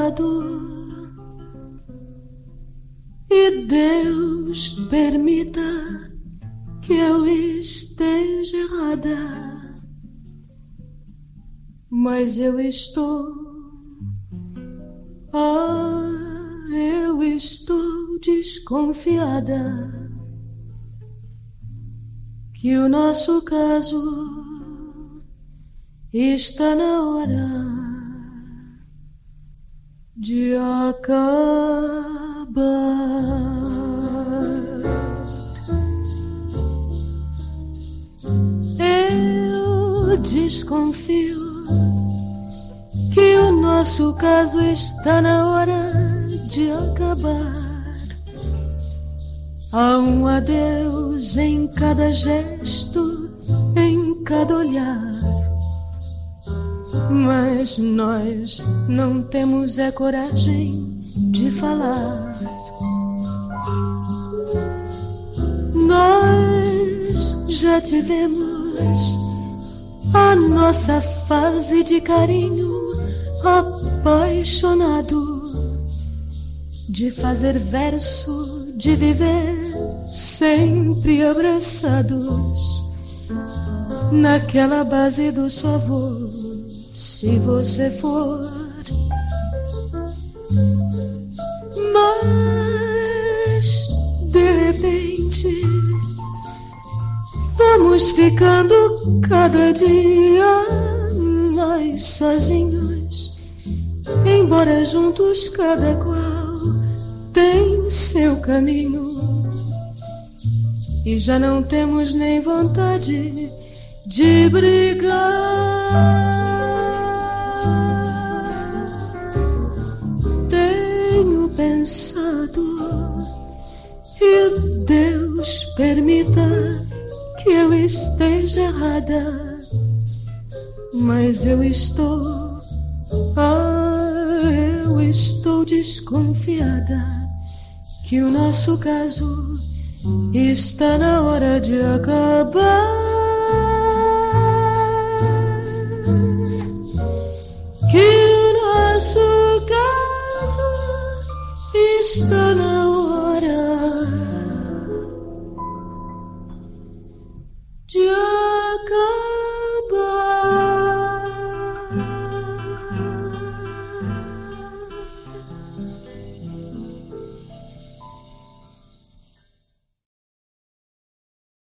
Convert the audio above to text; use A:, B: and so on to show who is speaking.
A: lado e Deus permita que eu esteja errada, mas eu estou desconfiada que o nosso caso está na hora de acabar. Eu desconfio que o nosso caso está na hora de acabar. Há um adeus em cada gesto, em cada olhar, mas nós não temos a coragem de falar. Nós já tivemos a nossa fase de carinho apaixonado, de fazer verso, de viver sempre abraçados naquela base do favor. Se você for, mas de repente vamos ficando cada dia mais sozinhos, embora juntos cada qual tem seu caminho, e já não temos nem vontade de brigar. Tenho pensado e Deus permita que eu esteja errada, mas eu estou desconfiada que o nosso caso está na hora de acabar. Que o nosso caso está na